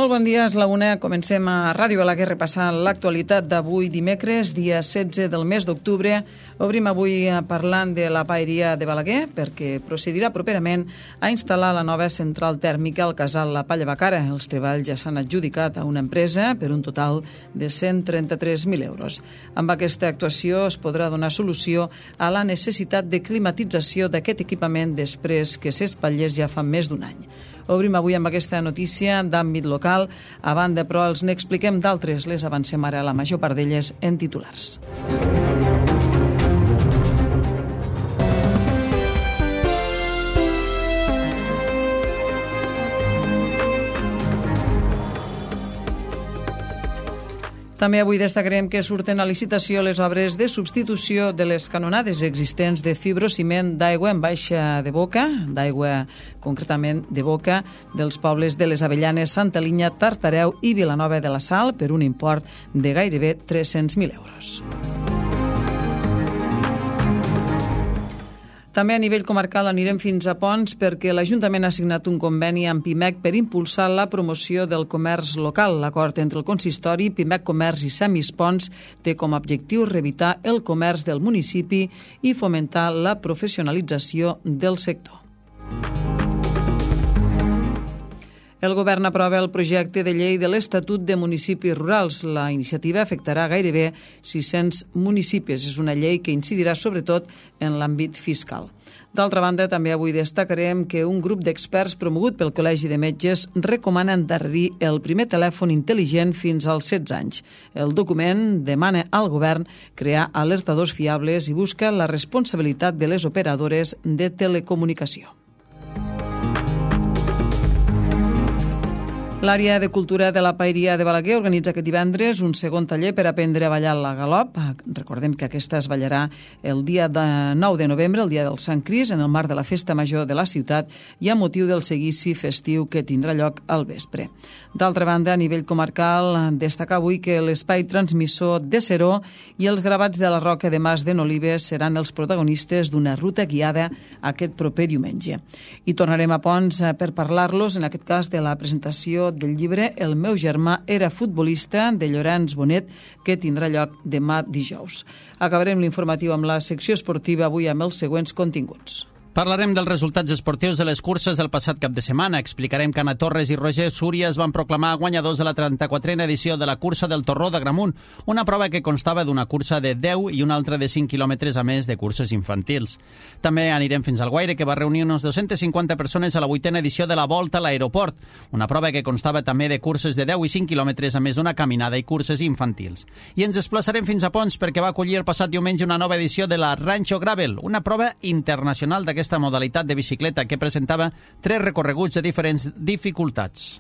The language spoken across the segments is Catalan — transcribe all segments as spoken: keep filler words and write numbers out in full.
Molt bon dia, és la una. Comencem a Ràdio Balaguer repassant l'actualitat d'avui dimecres, dia setze del mes d'octubre. Obrim avui parlant de la paeria de Balaguer perquè procedirà properament a instal·lar la nova central tèrmica al casal La Palla Bacara. Els treballs ja s'han adjudicat a una empresa per un total de cent trenta-tres mil euros. Amb aquesta actuació es podrà donar solució a la necessitat de climatització d'aquest equipament després que s'espatllés ja fa més d'un any. Obrim avui amb aquesta notícia d'àmbit local. A banda, però, els n'expliquem d'altres. Les avancem ara, la major part d'elles en titulars. També avui destacarem que surten a licitació les obres de substitució de les canonades existents de fibrociment d'aigua en baixa de boca, d'aigua concretament de boca dels pobles de les Avellanes, Santa Linya, Tartareu i Vilanova de la Sal per un import de gairebé tres-cents mil euros. També a nivell comarcal anirem fins a Ponts perquè l'Ajuntament ha signat un conveni amb Pimec per impulsar la promoció del comerç local. L'acord entre el consistori, Pimec Comerç i Semis Ponts té com a objectiu revitar el comerç del municipi i fomentar la professionalització del sector. El govern aprova el projecte de llei de l'Estatut de Municipis Rurals. La iniciativa afectarà gairebé sis-cents municipis. És una llei que incidirà sobretot en l'àmbit fiscal. D'altra banda, també avui destacarem que un grup d'experts promogut pel Col·legi de Metges recomana endarrerir el primer telèfon intel·ligent fins als setze anys. El document demana al govern crear alertadors fiables i busca la responsabilitat de les operadores de telecomunicació. L'àrea de cultura de la paeria de Balaguer organitza aquest divendres un segon taller per aprendre a ballar la galop. Recordem que aquesta es ballarà el dia de nou de novembre, el dia del Sant Cris, en el marc de la Festa Major de la ciutat i a motiu del seguici festiu que tindrà lloc al vespre. D'altra banda, a nivell comarcal, destacar avui que l'espai transmissor de Seró i els gravats de la Roca de Mas de Nolives seran els protagonistes d'una ruta guiada aquest proper diumenge. I tornarem a Ponts per parlar-los, en aquest cas, de la presentació del llibre El meu germà era futbolista, de Llorenç Bonet, que tindrà lloc demà dijous. Acabarem l'informatiu amb la secció esportiva avui amb els següents continguts. Parlarem dels resultats esportius de les curses del passat cap de setmana. Explicarem que Anna Torres i Roger Súria es van proclamar guanyadors de la trenta-quatrena edició de la cursa del Torró d'Agramunt, una prova que constava d'una cursa de deu i una altra de cinc quilòmetres, a més de curses infantils. També anirem fins al Guaire, que va reunir unes dues-centes cinquanta persones a la vuitena edició de la Volta a l'Aeroport, una prova que constava també de curses de deu i cinc quilòmetres, a més d'una caminada i curses infantils. I ens desplaçarem fins a Ponts perquè va acollir el passat diumenge una nova edició de la Rancho Gravel, una prova internacional d'aquesta aquesta modalitat de bicicleta que presentava tres recorreguts de diferents dificultats.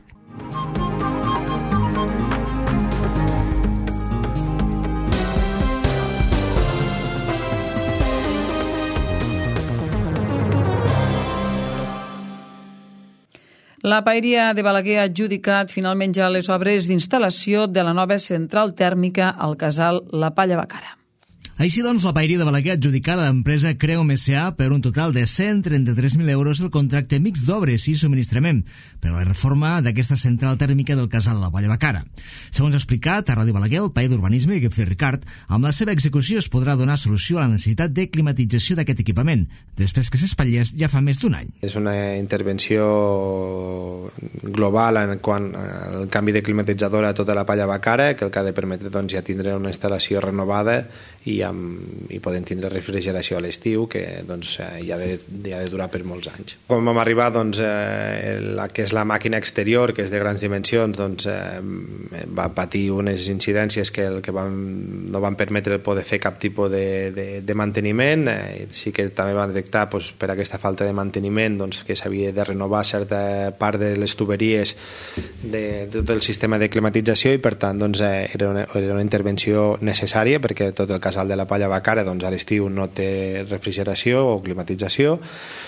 La paeria de Balaguer ha adjudicat finalment ja les obres d'instal·lació de la nova central tèrmica al casal La Palla Bacara. Així doncs, la paeria de Balaguer ha adjudicat a l'empresa Creum S A per un total de cent trenta-tres mil euros el contracte mixt d'obres i subministrament per a la reforma d'aquesta central tèrmica del casal La Palla Bacara. Segons ha explicat a Ràdio Balaguer, el paer d'Urbanisme, Guifré Ricard, amb la seva execució es podrà donar solució a la necessitat de climatització d'aquest equipament, després que s'espatllés ja fa més d'un any. És una intervenció global en quant al canvi de climatitzador a tota la Palla Bacara, que el que ha de permetre doncs, ja tindre una instal·lació renovada i, amb, i podem tindre refrigeració a l'estiu, que doncs, ja, ha de, ja ha de durar per molts anys. Quan vam arribar, doncs, eh, la que és la màquina exterior, que és de grans dimensions, doncs, eh, va patir unes incidències que, el que van, no van permetre poder fer cap tipus de, de, de manteniment. Eh, sí que també van detectar doncs, per aquesta falta de manteniment doncs, que s'havia de renovar certa part de les tuberies de, de tot el sistema de climatització i per tant doncs, eh, era, una, era una intervenció necessària perquè tot el casal de la Palla Bacara doncs, a l'estiu no té refrigeració o climatització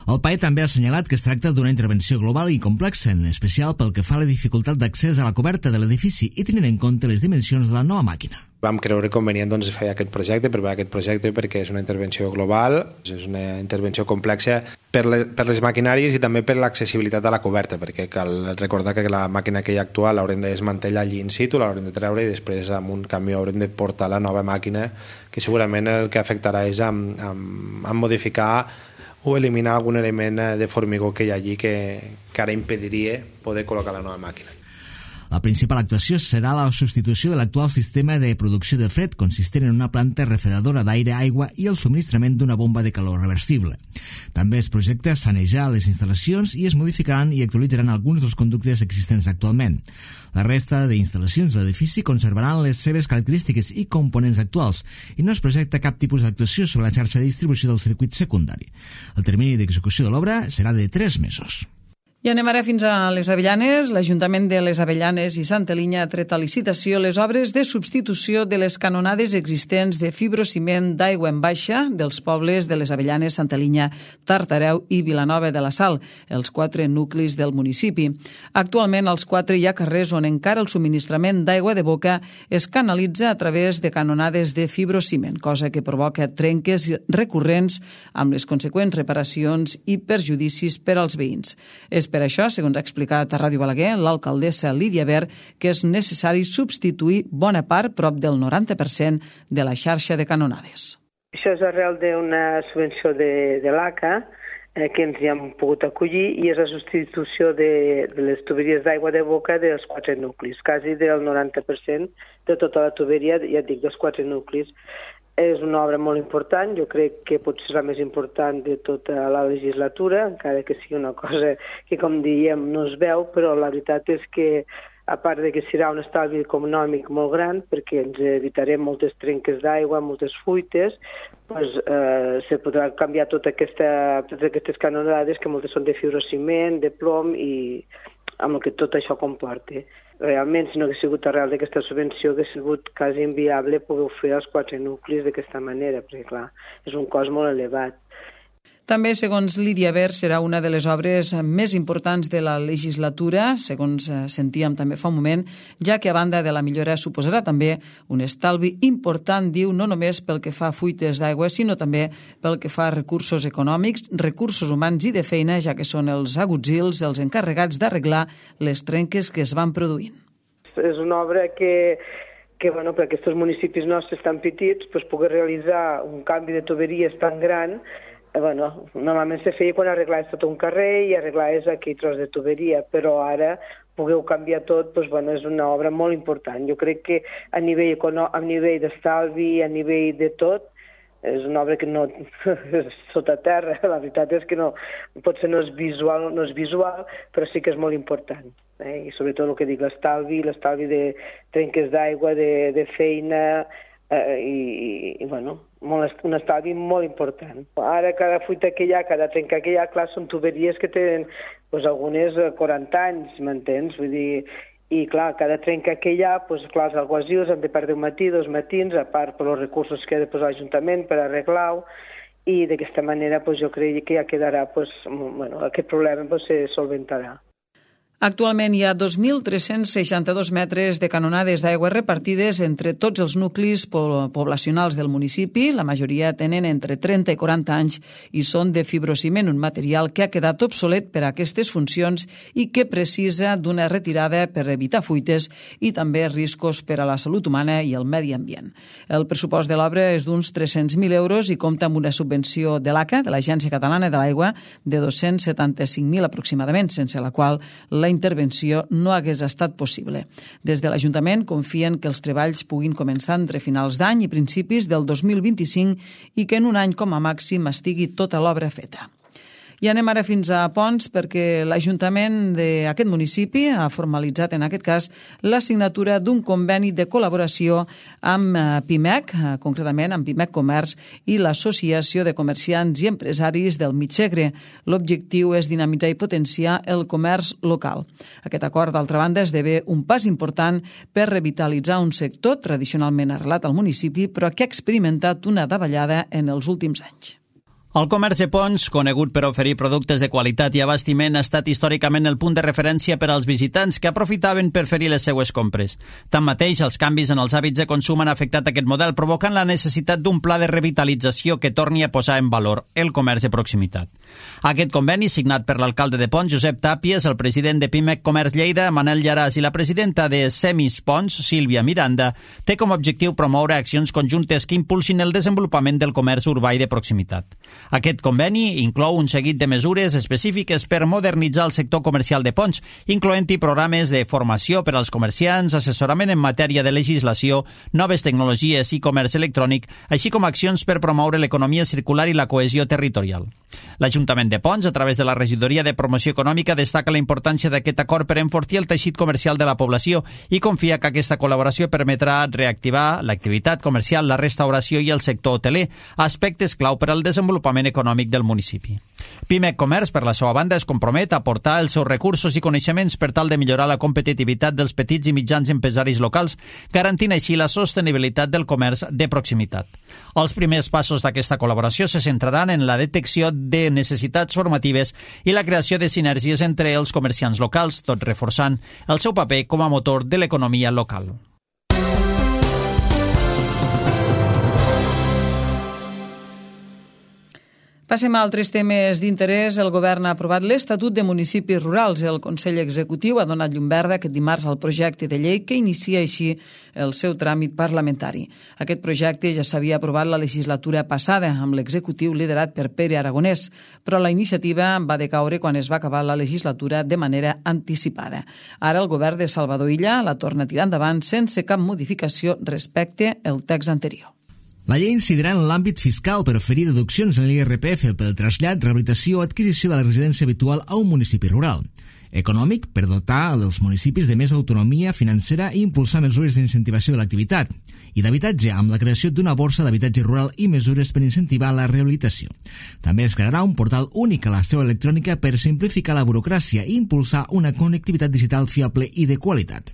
El P A E també ha assenyalat que es tracta d'una intervenció global i complexa, en especial pel que fa a la dificultat d'accés a la coberta de l'edifici i tenint en compte les dimensions de la nova màquina. Vam creure convenient doncs, fer aquest projecte, preparar aquest projecte perquè és una intervenció global, és una intervenció complexa per, le, per les maquinàries i també per l'accessibilitat a la coberta, perquè cal recordar que la màquina que hi ha actual l'haurem de desmantellar allí in situ, l'haurem de treure i després amb un camió haurem de portar la nova màquina, que segurament el que afectarà és a, a, a modificar o eliminar algun element de formigó que hi ha allí que, que ara impediria poder col·locar la nova màquina. La principal actuació serà la substitució de l'actual sistema de producció de fred, consistent en una planta refredadora d'aire, aigua i el subministrament d'una bomba de calor reversible. També es projecta sanejar les instal·lacions i es modificaran i actualitzaran alguns dels conductes existents actualment. La resta d'instal·lacions de l'edifici conservaran les seves característiques i components actuals i no es projecta cap tipus d'actuació sobre la xarxa de distribució del circuit secundari. El termini d'execució de l'obra serà de tres mesos. I anem ara fins a les Avellanes. L'Ajuntament de les Avellanes i Santa Linya ha tret a licitació les obres de substitució de les canonades existents de fibrociment d'aigua en baixa dels pobles de les Avellanes, Santa Linya, Tartareu i Vilanova de la Sal, els quatre nuclis del municipi. Actualment, als quatre hi ha carrers on encara el subministrament d'aigua de boca es canalitza a través de canonades de fibrociment, cosa que provoca trenques recurrents amb les conseqüents reparacions i perjudicis per als veïns. És per això, segons ha explicat a Ràdio Balaguer l'alcaldessa Lídia Ver, que és necessari substituir bona part, prop del noranta per cent, de la xarxa de canonades. Això és arrel d'una subvenció de, de l'A C A eh, que ens hi hem pogut acollir i és la substitució de, de les tuberies d'aigua de boca dels quatre nuclis, quasi del noranta per cent de tota la tuberia, ja et dic, dels quatre nuclis. És una obra molt important, jo crec que potser és la més important de tota la legislatura, encara que sigui una cosa que, com diem, no es veu, però la veritat és que, a part de que serà un estalvi econòmic molt gran, perquè ens evitarem moltes trenques d'aigua, moltes fuites, doncs, eh, se podrà canviar tota aquesta, totes aquestes canonades, que moltes són de fibrociment, de plom, i amb el que tot això comporta. Realment, si no hagués sigut arrel d'aquesta subvenció, hagués sigut quasi inviable poder fer els quatre nuclis d'aquesta manera, perquè, clar, és un cost molt elevat. També, segons Lídia Ver, serà una de les obres més importants de la legislatura, segons sentíem també fa un moment, ja que a banda de la millora suposarà també un estalvi important, diu, no només pel que fa a fuites d'aigua, sinó també pel que fa a recursos econòmics, recursos humans i de feina, ja que són els agutzils els encarregats d'arreglar les trenques que es van produint. És una obra que que bueno, per aquests municipis nostres tan petits, doncs, poder realitzar un canvi de tuberies tan gran. Bueno, normalment se feia quan arreglaves tot un carrer i arreglaves aquell tros de tuberia, però ara pugueu canviar tot, doncs, bueno, és una obra molt important. Jo crec que a nivell, a nivell d'estalvi, a nivell de tot, és una obra que no és sota terra, la veritat és que no, potser no és visual, no és visual, però sí que és molt important. Eh? I sobretot el que dic, l'estalvi, l'estalvi de trenques d'aigua, de, de feina, eh, i, i bueno, molt, un estalvi molt important. Ara cada fuita que hi ha, cada trenca que hi ha, clar, són tuberies que tenen doncs, algunes quaranta anys, m'entens? Vull dir, i clar, cada trenca que hi ha, doncs, clar, els alguacils han de perdre un matí, dos matins, a part per els recursos que ha de posar l'Ajuntament per arreglar-ho, i d'aquesta manera doncs, jo crec que ja quedarà, doncs, bueno, aquest problema doncs, se solventarà. Actualment hi ha dos mil tres-cents seixanta-dos metres de canonades d'aigua repartides entre tots els nuclis poblacionals del municipi. La majoria tenen entre trenta i quaranta anys i són de fibrociment, un material que ha quedat obsolet per a aquestes funcions i que precisa d'una retirada per evitar fuites i també riscos per a la salut humana i el medi ambient. El pressupost de l'obra és d'uns tres-cents mil euros i compta amb una subvenció de l'A C A, de l'Agència Catalana de l'Aigua, de dos-cents setanta-cinc mil aproximadament, sense la qual la intervenció no hagués estat possible. Des de l'Ajuntament confien que els treballs puguin començar entre finals d'any i principis del dos mil vint-i-cinc i que en un any com a màxim estigui tota l'obra feta. I anem ara fins a Ponts perquè l'Ajuntament d'aquest municipi ha formalitzat en aquest cas la signatura d'un conveni de col·laboració amb PIMEC, concretament amb PIMEC Comerç i l'Associació de Comerciants i Empresaris del Mig Segre. L'objectiu és dinamitzar i potenciar el comerç local. Aquest acord, d'altra banda, esdevé un pas important per revitalitzar un sector tradicionalment arrelat al municipi però que ha experimentat una davallada en els últims anys. El comerç de Ponts, conegut per oferir productes de qualitat i abastiment, ha estat històricament el punt de referència per als visitants que aprofitaven per fer les seues compres. Tanmateix, els canvis en els hàbits de consum han afectat aquest model, provocant la necessitat d'un pla de revitalització que torni a posar en valor el comerç de proximitat. Aquest conveni, signat per l'alcalde de Ponts, Josep Tàpies, el president de Pimec Comerç Lleida, Manel Llaràs, i la presidenta de Semis Ponts, Sílvia Miranda, té com a objectiu promoure accions conjuntes que impulsin el desenvolupament del comerç urbà i de proximitat. Aquest conveni inclou un seguit de mesures específiques per modernitzar el sector comercial de Ponts, incloent-hi programes de formació per als comerciants, assessorament en matèria de legislació, noves tecnologies i comerç electrònic, així com accions per promoure l'economia circular i la cohesió territorial. L'Ajuntament de Ponts, a través de la Regidoria de Promoció Econòmica, destaca la importància d'aquest acord per enfortir el teixit comercial de la població i confia que aquesta col·laboració permetrà reactivar l'activitat comercial, la restauració i el sector hoteler, aspectes clau per al desenvolupament econòmic del municipi. Pimec Comerç, per la seva banda, es compromet a aportar els seus recursos i coneixements per tal de millorar la competitivitat dels petits i mitjans empresaris locals, garantint així la sostenibilitat del comerç de proximitat. Els primers passos d'aquesta col·laboració se centraran en la detecció de necessitats formatives i la creació de sinergies entre els comerciants locals, tot reforçant el seu paper com a motor de l'economia local. Passem a altres temes d'interès. El govern ha aprovat l'Estatut de Municipis Rurals. El Consell Executiu ha donat llum verda aquest dimarts al projecte de llei que inicia així el seu tràmit parlamentari. Aquest projecte ja s'havia aprovat la legislatura passada amb l'executiu liderat per Pere Aragonès, però la iniciativa va decaure quan es va acabar la legislatura de manera anticipada. Ara el govern de Salvador Illa la torna a tirar endavant sense cap modificació respecte al text anterior. La llei incidirà en l'àmbit fiscal per oferir deduccions en l'I R P F pel trasllat, rehabilitació o adquisició de la residència habitual a un municipi rural. Econòmic, per dotar els municipis de més autonomia financera i impulsar mesures d'incentivació de l'activitat. I d'habitatge, amb la creació d'una borsa d'habitatge rural i mesures per incentivar la rehabilitació. També es crearà un portal únic a la seu electrònica per simplificar la burocràcia i impulsar una connectivitat digital fiable i de qualitat.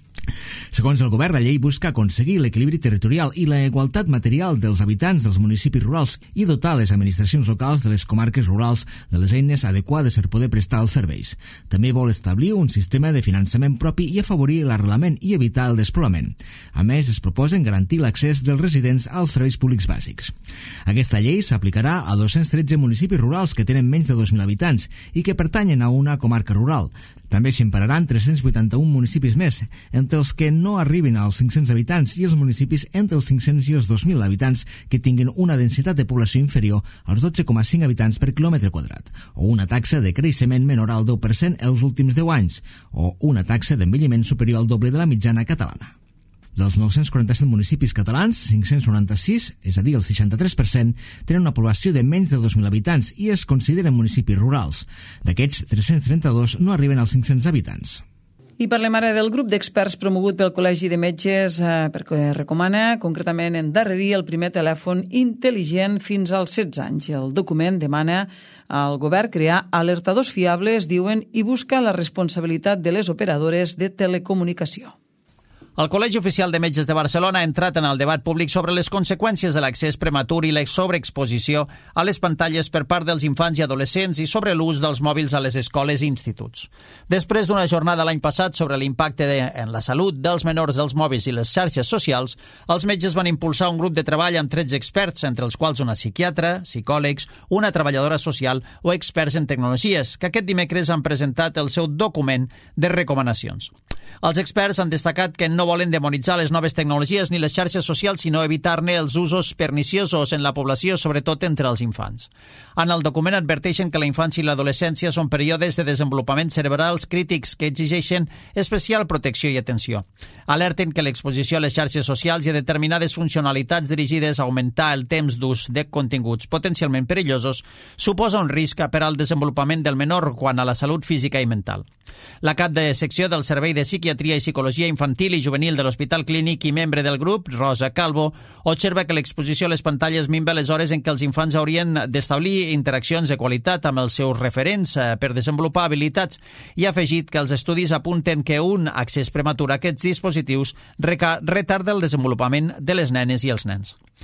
Segons el govern, la llei busca aconseguir l'equilibri territorial i la igualtat material dels habitants dels municipis rurals i dotar les administracions locals de les comarques rurals de les eines adequades per poder prestar els serveis. També vol establir un sistema de finançament propi i afavorir l'arrelament i evitar el despoblament. A més, es proposen garantir l'accés dels residents als serveis públics bàsics. Aquesta llei s'aplicarà a dos-cents tretze municipis rurals que tenen menys de dos mil habitants i que pertanyen a una comarca rural. També s'impararan tres-cents vuitanta-un municipis més, entre els que no arribin als cinc-cents habitants i els municipis entre els cinc-cents i els dos mil habitants que tinguin una densitat de població inferior als dotze coma cinc habitants per quilòmetre quadrat, o una taxa de creixement menor al deu per cent els últims deu anys, o una taxa d'envelliment superior al doble de la mitjana catalana. Dels nou-cents quaranta-set municipis catalans, cinc-cents noranta-sis, és a dir, el seixanta-tres per cent, tenen una població de menys de dos mil habitants i es consideren municipis rurals. D'aquests, tres-cents trenta-dos no arriben als cinc-cents habitants. I parlem ara del grup d'experts promogut pel Col·legi de Metges eh, perquè recomana concretament endarrerir el primer telèfon intel·ligent fins als setze anys. El document demana al govern crear alertadors fiables, diuen, i busca la responsabilitat de les operadores de telecomunicació. El Col·legi Oficial de Metges de Barcelona ha entrat en el debat públic sobre les conseqüències de l'accés prematur i la sobreexposició a les pantalles per part dels infants i adolescents i sobre l'ús dels mòbils a les escoles i instituts. Després d'una jornada l'any passat sobre l'impacte de, en la salut dels menors dels mòbils i les xarxes socials, els metges van impulsar un grup de treball amb tretze experts, entre els quals una psiquiatra, psicòlegs, una treballadora social o experts en tecnologies, que aquest dimecres han presentat el seu document de recomanacions. Els experts han destacat que no volen demonitzar les noves tecnologies ni les xarxes socials, sinó evitar-ne els usos perniciosos en la població, sobretot entre els infants. En el document adverteixen que la infància i l'adolescència són períodes de desenvolupament cerebrals crítics que exigeixen especial protecció i atenció. Alerten que l'exposició a les xarxes socials i a determinades funcionalitats dirigides a augmentar el temps d'ús de continguts potencialment perillosos suposa un risc per al desenvolupament del menor quant a la salut física i mental. La cap de secció del Servei de Psiquiatria i Psicologia Infantil i Juvenil de l'Hospital Clínic i membre del grup, Rosa Calvo, observa que l'exposició a les pantalles minva les hores en què els infants haurien d'establir interaccions de qualitat amb els seus referents per desenvolupar habilitats i ha afegit que els estudis apunten que un accés prematur a aquests dispositius retarda el desenvolupament de les nenes i els nens.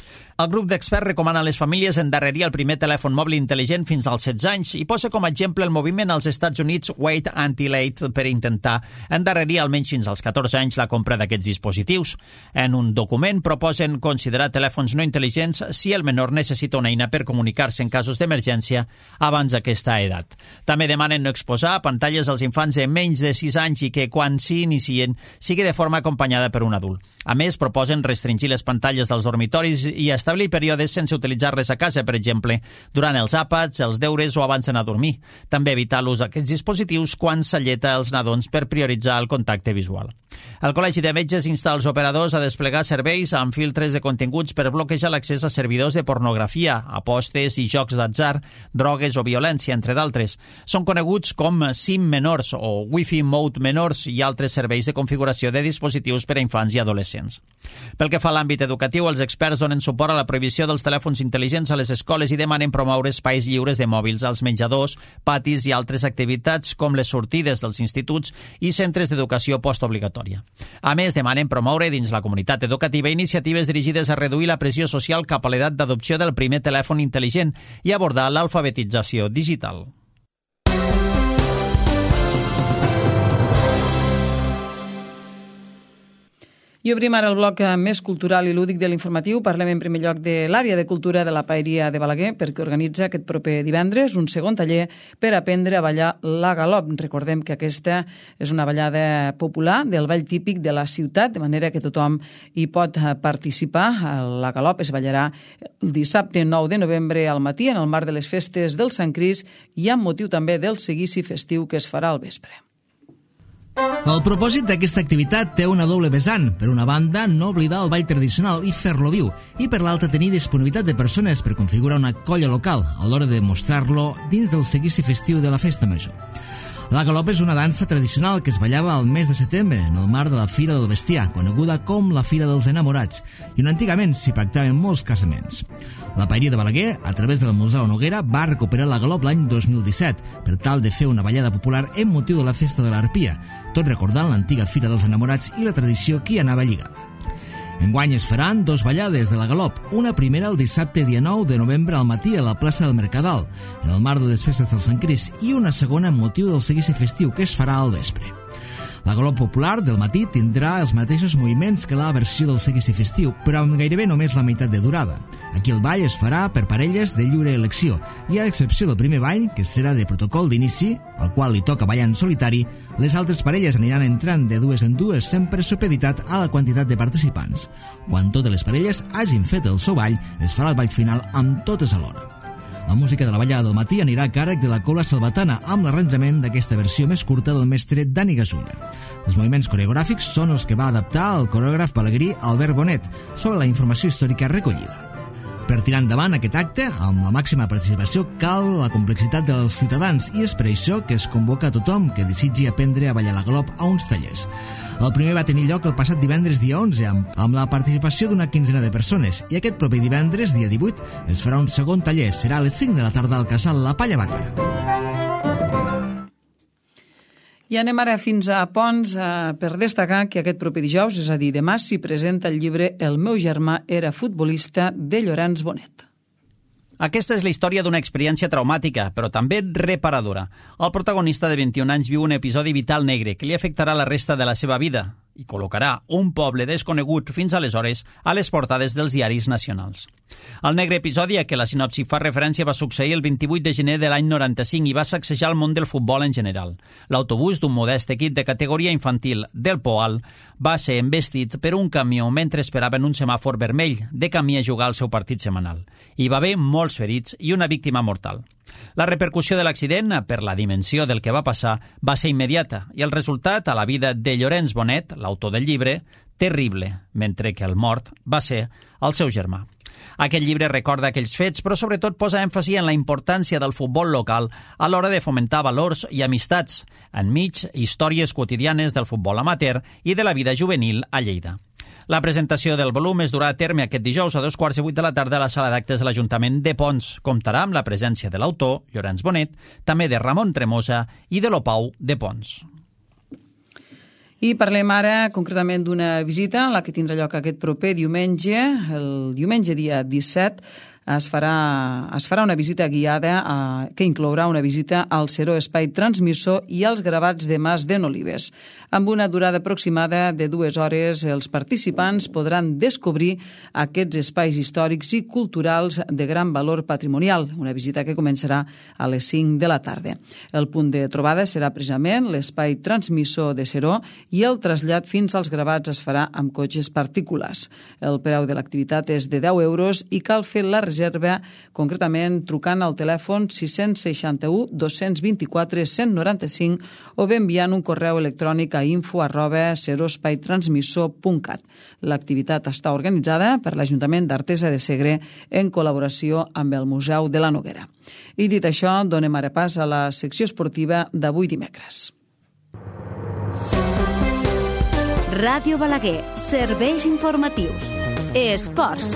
El grup d'experts recomana a les famílies endarrerir el primer telèfon mòbil intel·ligent fins als setze anys i posa com a exemple el moviment als Estats Units Wait Until Late per intentar endarrerir almenys fins als catorze anys la compra d'aquests dispositius. En un document proposen considerar telèfons no intel·ligents si el menor necessita una eina per comunicar-se en casos d'emergència abans d'aquesta edat. També demanen no exposar pantalles als infants de menys de sis anys i que quan s'hi inicien sigui de forma acompanyada per un adult. A més, proposen restringir les pantalles dels dormitoris i establir períodes sense utilitzar-les a casa, per exemple, durant els àpats, els deures o abans d'anar a dormir. També evitar l'ús d'aquests dispositius quan s'alleta els nadons per prioritzar el contacte visual. El Col·legi de Metges insta els operadors a desplegar serveis amb filtres de continguts per bloquejar l'accés a servidors de pornografia, apostes i jocs d'atzar, drogues o violència, entre d'altres. Són coneguts com SIM menors o Wi-Fi Mode menors i altres serveis de configuració de dispositius per a infants i adolescents. Pel que fa a l'àmbit educatiu, els experts donen suport a la prohibició dels telèfons intel·ligents a les escoles i demanen promoure espais lliures de mòbils als menjadors, patis i altres activitats com les sortides dels instituts i centres d'educació postobligatòria. A més, demanen promoure dins la comunitat educativa iniciatives dirigides a reduir la pressió social cap a l'edat d'adopció del primer telèfon intel·ligent i abordar l'alfabetització digital. I obrim ara el bloc més cultural i lúdic de l'informatiu. Parlem en primer lloc de l'àrea de cultura de la Paeria de Balaguer, perquè organitza aquest proper divendres un segon taller per aprendre a ballar la galop. Recordem que aquesta és una ballada popular del ball típic de la ciutat, de manera que tothom hi pot participar. La galop es ballarà el dissabte nou de novembre al matí en el marc de les festes del Sant Crist i amb motiu també del seguici festiu que es farà al vespre. El propòsit d'aquesta activitat té una doble vessant. Per una banda, no oblidar el ball tradicional i fer-lo viu, i per l'altra tenir disponibilitat de persones per configurar una colla local a l'hora de mostrar-lo dins del seguici festiu de la Festa Major. La galop és una dansa tradicional que es ballava al mes de setembre en el marc de la Fira del Bestiar, coneguda com la Fira dels Enamorats, i on antigament s'hi pactaven molts casaments. La Paeria de Balaguer, a través del Museu Noguera, va recuperar la galop l'any dos mil disset per tal de fer una ballada popular en motiu de la Festa de l'Arpia, tot recordant l'antiga Fira dels Enamorats i la tradició que hi anava lligada. Enguany es faran dos ballades de la galop, una primera el dissabte dia nou de novembre al matí a la plaça del Mercadal, en el marc de les festes del Sant Crist, i una segona amb motiu del seguici festiu que es farà al vespre. La galop popular del matí tindrà els mateixos moviments que la versió del seguici festiu, però amb gairebé només la meitat de durada. Aquí el ball es farà per parelles de lliure elecció, i a excepció del primer ball, que serà de protocol d'inici, al qual li toca ballar en solitari, les altres parelles aniran entrant de dues en dues sempre supeditat a la quantitat de participants. Quan totes les parelles hagin fet el seu ball, es farà el ball final amb totes alhora. La música de la ballada del matí anirà a càrrec de la Cobla Salvatana amb l'arranjament d'aquesta versió més curta del mestre Dani Gasulla. Els moviments coreogràfics són els que va adaptar el coreògraf balaguerí Albert Bonet sobre la informació històrica recollida. Per tirar endavant aquest acte, amb la màxima participació, cal la complexitat dels ciutadans i és per això que es convoca a tothom que desitgi aprendre a ballar la galop a uns tallers. El primer va tenir lloc el passat divendres dia onze amb, amb la participació d'una quinzena de persones i aquest proper divendres, dia divuit, es farà un segon taller. Serà a les cinc de la tarda al casal La Palla Bàcara. I anem ara fins a Pons eh, per destacar que aquest proper dijous, és a dir, demà, s'hi presenta el llibre El meu germà era futbolista de Llorenç Bonet. Aquesta és la història d'una experiència traumàtica, però també reparadora. El protagonista de vint-i-un anys viu un episodi vital negre que li afectarà la resta de la seva vida i col·locarà un poble desconegut fins aleshores a les portades dels diaris nacionals. El negre episodi a què la sinopsi fa referència va succeir el vint-i-vuit de gener de l'any noranta-cinc i va sacsejar el món del futbol en general. L'autobús d'un modest equip de categoria infantil del Poal va ser embestit per un camió mentre esperaven un semàfor vermell de camí a jugar al seu partit setmanal. Hi va haver molts ferits i una víctima mortal. La repercussió de l'accident, per la dimensió del que va passar, va ser immediata i el resultat a la vida de Llorenç Bonet, l'autor del llibre, terrible, mentre que el mort va ser el seu germà. Aquest llibre recorda aquells fets, però sobretot posa èmfasi en la importància del futbol local a l'hora de fomentar valors i amistats, enmig històries quotidianes del futbol amateur i de la vida juvenil a Lleida. La presentació del volum es durà a terme aquest dijous a dos quarts i vuit de la tarda a la sala d'actes de l'Ajuntament de Pons. Comptarà amb la presència de l'autor, Llorenç Bonet, també de Ramon Tremosa i de l'Opau de Pons. I parlem ara concretament d'una visita, la que tindrà lloc aquest proper diumenge, el diumenge dia disset, es farà, es farà una visita guiada a, que inclourà una visita al Seró Espai Transmissor i als gravats de Mas de Nolives. Amb una durada aproximada de dues hores, els participants podran descobrir aquests espais històrics i culturals de gran valor patrimonial, una visita que començarà a les cinc de la tarda. El punt de trobada serà precisament l'espai transmissor de Seró i el trasllat fins als gravats es farà amb cotxes particulars. El preu de l'activitat és de deu euros i cal fer la reserva concretament trucant al telèfon sis seixanta u dos vint quatre cent noranta-cinc o bé enviant un correu electrònic a info arroba serospaitransmissor punt cat. L'activitat està organitzada per l'Ajuntament d'Artesa de Segre en col·laboració amb el Museu de la Noguera. I dit això, donem ara pas a la secció esportiva d'avui dimecres. Ràdio Balaguer, serveis informatius. Esports.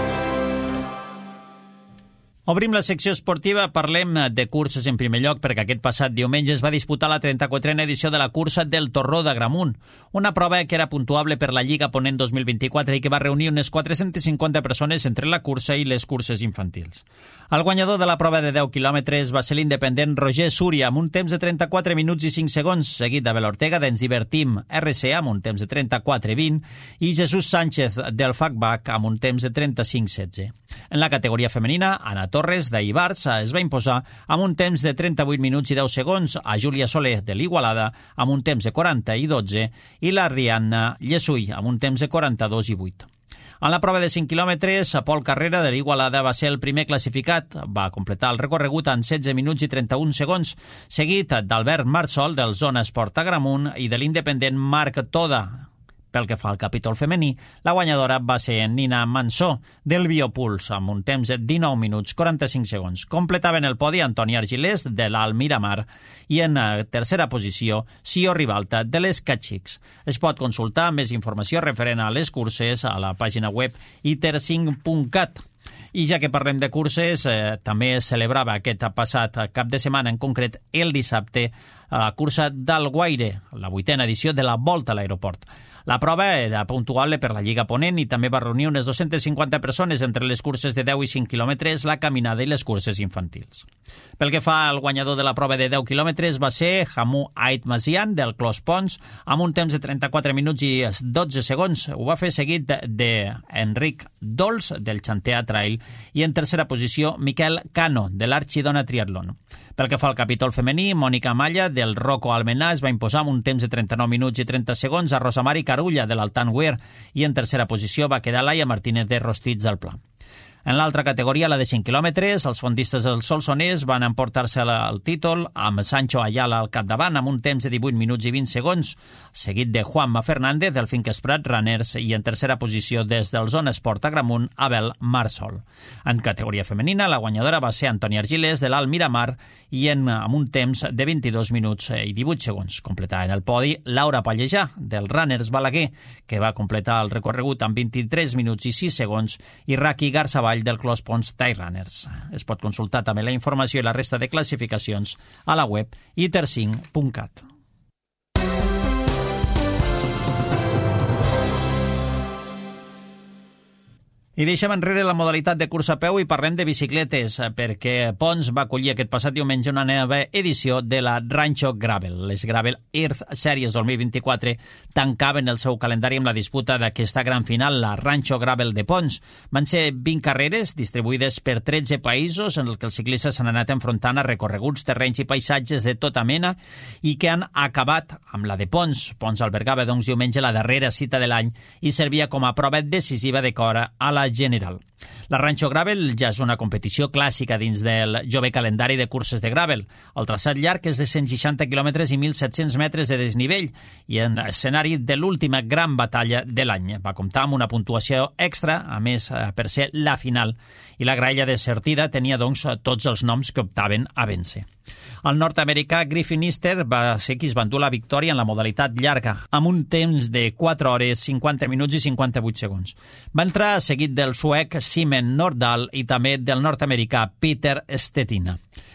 Obrim la secció esportiva, parlem de curses en primer lloc perquè aquest passat diumenge es va disputar la trenta-quatrena edició de la cursa del Torró d'Agramunt, una prova que era puntuable per la Lliga Ponent dos mil vint-i-quatre i que va reunir unes quatre-centes cinquanta persones entre la cursa i les curses infantils. El guanyador de la prova de deu quilòmetres va ser l'independent Roger Súria amb un temps de trenta-quatre minuts i cinc segons, seguit d'Abel Ortega d'Ens Divertim R C amb un temps de trenta-quatre vint i Jesús Sánchez del F A C B A C amb un temps de trenta-cinc setze. En la categoria femenina, Ana Torres d'Ibars es va imposar amb un temps de trenta-vuit minuts i deu segons a Júlia Soler de l'Igualada amb un temps de quaranta i dotze i la Rianna Llesull amb un temps de quaranta-dos i vuit. En la prova de cinc quilòmetres, Pol Carrera de l'Igualada va ser el primer classificat. Va completar el recorregut en setze minuts i trenta-un segons, seguit d'Albert Marsol del Zona Esport Agramunt i de l'independent Marc Toda. Pel que fa al capítol femení, la guanyadora va ser Nina Mansó del Biopuls amb un temps de dinou minuts quaranta-cinc segons. Completaven el podi Antoni Argilés de l'Alt Miramar i en tercera posició Sió Ribalta de les Catxics. Es pot consultar més informació referent a les curses a la pàgina web iter cinc punt cat. I ja que parlem de curses, eh, també es celebrava aquest passat cap de setmana, en concret el dissabte, la cursa d'Alguaire, la vuitena edició de la Volta a l'Aeroport. La prova era puntuable per la Lliga Ponent i també va reunir unes dues-centes cinquanta persones entre les curses de deu i cinc quilòmetres, la caminada i les curses infantils. Pel que fa al guanyador de la prova de deu quilòmetres va ser Hamou Ait Mazian del Clos Pons amb un temps de trenta-quatre minuts i dotze segons. Ho va fer seguit d'Enric Dols del Xantea Trail i en tercera posició Miquel Cano de l'Archidona Triatlon. Pel que fa al capítol femení, Mònica Malla del Rocco Almenar es va imposar amb un temps de trenta-nou minuts i trenta segons a Rosamari Carulla de l'Altan Weir i en tercera posició va quedar Laia Martínez de Rostits del Pla. En l'altra categoria, la de cinc quilòmetres, els fondistes del Solsonès van emportar-se el títol amb Sancho Ayala al capdavant amb un temps de divuit minuts i vint segons, seguit de Juanma Fernández del Finquesprat Runners i en tercera posició des del Zona Esport Agramunt, Abel Marsol. En categoria femenina, la guanyadora va ser Antoni Argilés de l'Alt Miramar i en, amb un temps de vint-i-dos minuts i divuit segons. Completaven el podi Laura Pallejà del Runners Balaguer, que va completar el recorregut amb vint-i-tres minuts i sis segons, i Raki Garzavall del Clos Pons Trail Runners. Es pot consultar també la informació i la resta de classificacions a la web iter cinc punt cat. I deixem enrere la modalitat de cursa a peu i parlem de bicicletes, perquè Pons va acollir aquest passat diumenge una nova edició de la Rancho Gravel. Les Gravel Earth Series dos mil vint-i-quatre tancaven el seu calendari amb la disputa d'aquesta gran final, la Rancho Gravel de Pons. Van ser vint carreres distribuïdes per tretze països en el que els ciclistes s'han anat enfrontant a recorreguts, terrenys i paisatges de tota mena i que han acabat amb la de Pons. Pons albergava doncs diumenge la darrera cita de l'any i servia com a prova decisiva de cara a la general. La Rancho Gravel ja és una competició clàssica dins del jove calendari de curses de gravel. El traçat llarg és de cent seixanta quilòmetres i mil set-cents metres de desnivell i en escenari de l'última gran batalla de l'any. Va comptar amb una puntuació extra, a més per ser la final, i la graella de sortida tenia doncs tots els noms que optaven a vèncer. El nord-americà Griffin Easter va ser qui es va endur la victòria en la modalitat llarga, amb un temps de quatre hores, cinquanta minuts i cinquanta-vuit segons. Va entrar seguit del suec Simen Nordahl i també del nord-americà Peter Stetina.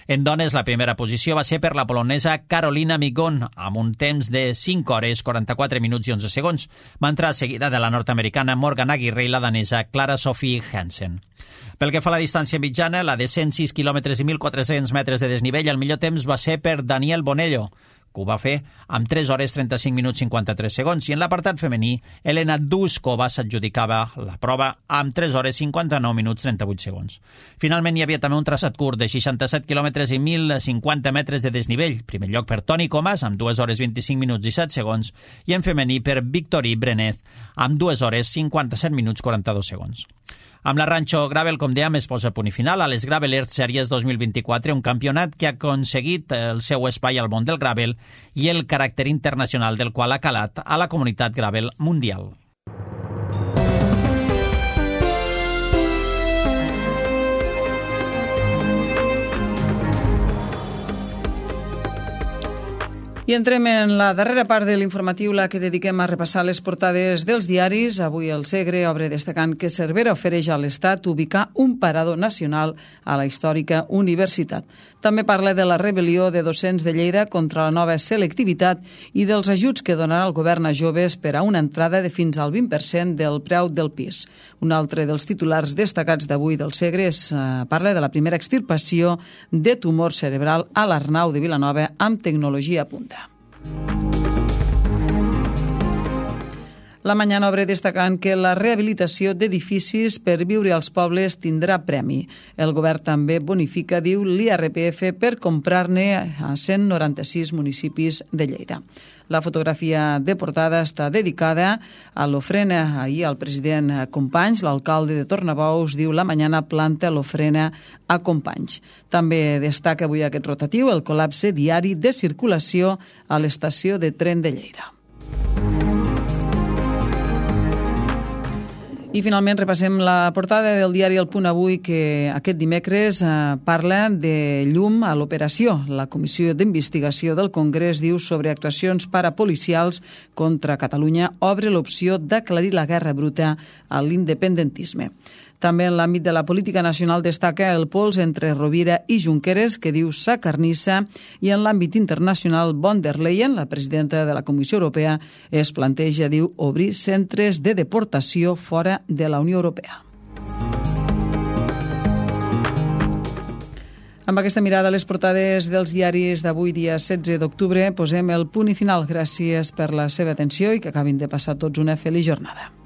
En dones, la primera posició va ser per la polonesa Karolina Migon, amb un temps de cinc hores, quaranta-quatre minuts i onze segons. Va entrar seguida de la nord-americana Morgan Aguirre i la danesa Clara Sofie Hansen. Pel que fa a la distància mitjana, la de cent sis quilòmetres i mil quatre-cents metres de desnivell, el millor temps va ser per Daniel Bonello, que ho va fer amb tres hores trenta-cinc minuts cinquanta-tres segons, i en l'apartat femení, Elena Duskova s'adjudicava la prova amb tres hores cinquanta-nou minuts trenta-vuit segons. Finalment hi havia també un traçat curt de seixanta-set quilòmetres i mil cinquanta metres de desnivell, primer lloc per Toni Comas amb dues hores vint-i-cinc minuts i set segons, i en femení per Victorie Brenet amb dues hores cinquanta-set minuts quaranta-dos segons. Amb la Rancho Gravel, com dèiem, es posa punt i final a les Gravel Earth Series dos mil vint-i-quatre, un campionat que ha aconseguit el seu espai al món del gravel i el caràcter internacional del qual ha calat a la comunitat gravel mundial. I entrem en la darrera part de l'informatiu, la que dediquem a repassar les portades dels diaris. Avui el Segre obre destacant que Cervera ofereix a l'Estat ubicar un parador nacional a la històrica universitat. També parla de la rebel·lió de docents de Lleida contra la nova selectivitat i dels ajuts que donarà el govern a joves per a una entrada de fins al vint per cent del preu del pis. Un altre dels titulars destacats d'avui del Segre és, eh, parla de la primera extirpació de tumor cerebral a l'Arnau de Vilanova amb tecnologia punta. La Mañana obre destacant que la rehabilitació d'edificis per viure als pobles tindrà premi. El govern també bonifica, diu, l'I R P F per comprar-ne a cent noranta-sis municipis de Lleida. La fotografia de portada està dedicada a l'ofrena. Ahir el president Companys, l'alcalde de Tornabous, diu La Mañana planta l'ofrena a Companys. També destaca avui aquest rotatiu el col·lapse diari de circulació a l'estació de tren de Lleida. I finalment repassem la portada del diari El Punt Avui, que aquest dimecres eh, parla de llum a l'operació. La Comissió d'Investigació del Congrés diu sobre actuacions parapolicials contra Catalunya obre l'opció d'aclarir la guerra bruta a l'independentisme. També en l'àmbit de la política nacional destaca el pols entre Rovira i Junqueras, que diu s'acarnissa, i en l'àmbit internacional von der Leyen, la presidenta de la Comissió Europea, es planteja, diu, obrir centres de deportació fora de la Unió Europea. Amb aquesta mirada a les portades dels diaris d'avui, dia setze d'octubre, posem el punt i final. Gràcies per la seva atenció i que acabin de passar tots una feliç jornada.